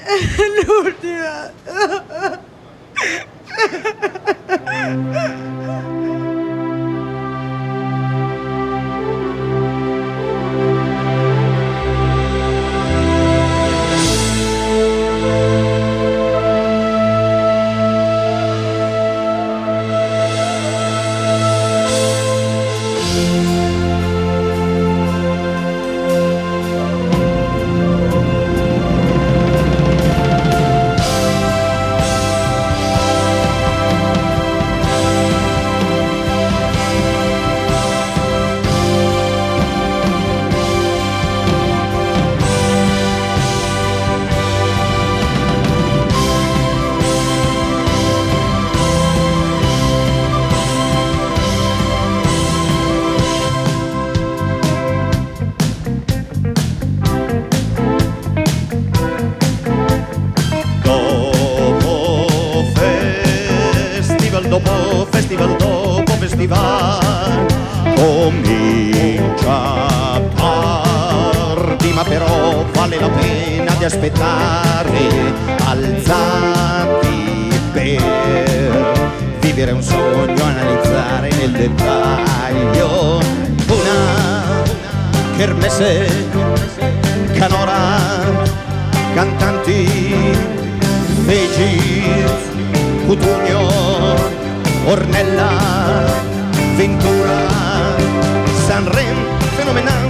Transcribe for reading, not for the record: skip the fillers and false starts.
L'ultima. Dopo festival comincia tardi, ma però vale la pena di aspettare, alzati per vivere un sogno, analizzare nel dettaglio una kermesse, canora, cantanti, fegi, Cutugno, Ornella, Ventura, Sanremo, fenomenale.